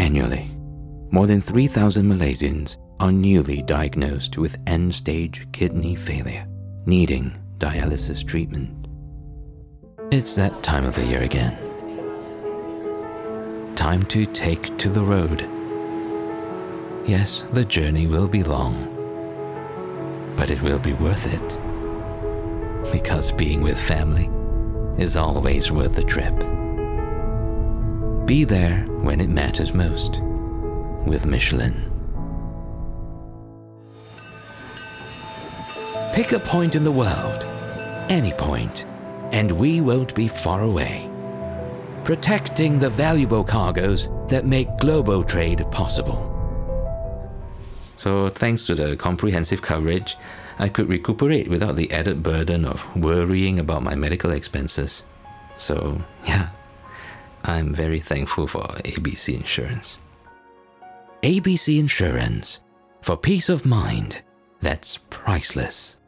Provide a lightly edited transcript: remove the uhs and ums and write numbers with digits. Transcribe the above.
Annually, more than 3,000 Malaysians are newly diagnosed with end-stage kidney failure, needing dialysis treatment. It's that time of the year again. Time to take to the road. Yes, the journey will be long, but it will be worth it. Because being with family is always worth the trip. Be there when it matters most with Michelin. Pick a point in the world, any point, and we won't be far away. Protecting the valuable cargoes that make global trade possible. So thanks to the comprehensive coverage, I could recuperate without the added burden of worrying about my medical expenses. So yeah, I'm very thankful for ABC Insurance. ABC Insurance, for peace of mind that's priceless.